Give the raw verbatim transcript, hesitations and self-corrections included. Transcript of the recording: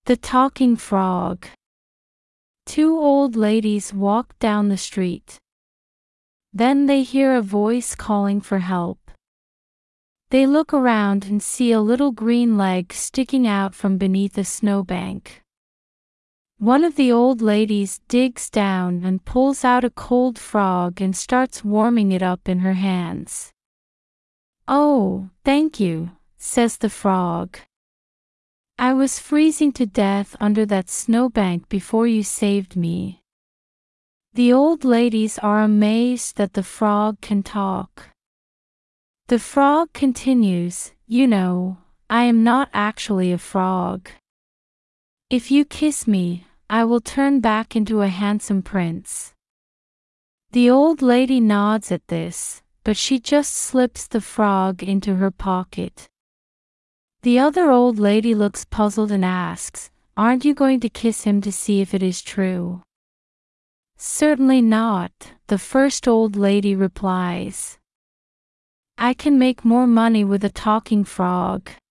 The Talking Frog. Two old ladies walk down the street. Then they hear a voice calling for help. They look around and see a little green leg sticking out from beneath a snowbank. One of the old ladies digs down and pulls out a cold frog and starts warming it up in her hands. "Oh, thank you," says the frog. "I was freezing to death under that snowbank before you saved me." The old ladies are amazed that the frog can talk. The frog continues, "You know, I am not actually a frog. If you kiss me, I will turn back into a handsome prince." The old lady nods at this, but she just slips the frog into her pocket. The other old lady looks puzzled and asks, "Aren't you going to kiss him to see if it is true?" "Certainly not," the first old lady replies. "I can make more money with a talking frog."